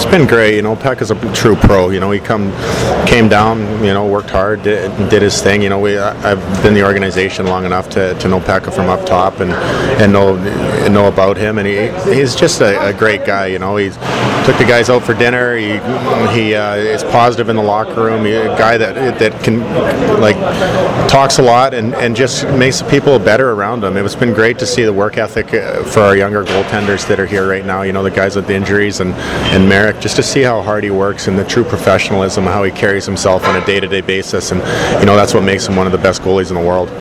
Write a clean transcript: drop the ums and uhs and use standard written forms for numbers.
been great. Peck is a true pro. He came down, worked hard, did his thing. I've been in the organization long enough to know Pekka from up top and know about him, and he's just a great guy. He took the guys out for dinner. He is positive in the locker room. He's a guy that can talks a lot and just makes the people better around him. It's been great to see the work ethic for our younger goaltenders that are here right now. The guys with the injuries and Merrick, just to see how hard he works and the true professionalism, how he carries himself on a day-to-day basis, and that's what makes him one of the best goalies in the world.